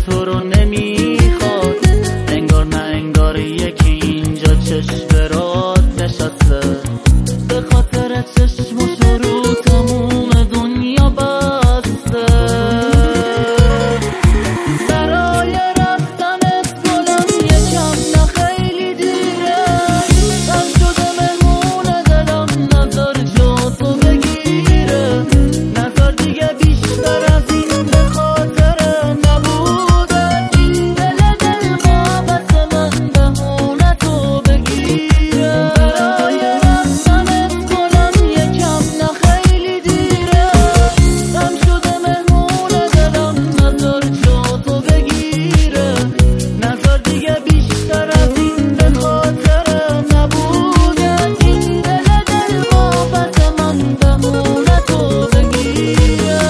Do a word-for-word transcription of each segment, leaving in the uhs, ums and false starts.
تو رو نمیخواد، انگار نه انگار یکی اینجا چشم برات نشسته، به خاطر چشمش رو تموم دنیا بسته. برای رفتنت گلم یکم نه خیلی دیره، من شده مهمون دلم، نظر جا تو بگیره، نظر دیگه بیشتر از این به خاطر نبوده، این دل دل بابت من بهونه تو بگیره. برای رفتنت گلم یکم نه خیلی دیره، من شده مهمون دلم، نظر جا تو بگیره، نظر دیگه بیشتر از این به خاطر نبوده، این دل دل بابت من بهونه تو بگیره.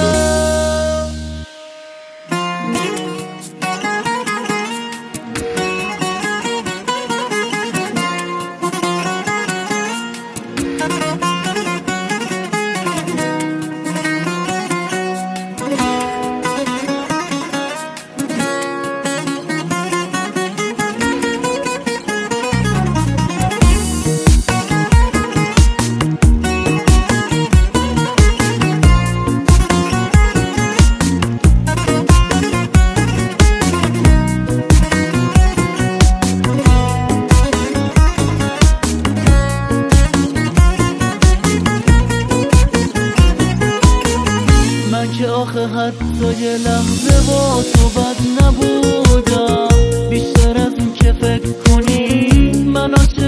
من که آخه حتی یه لحظه با تو بد نبودم، بیشتر از این که فکر کنی من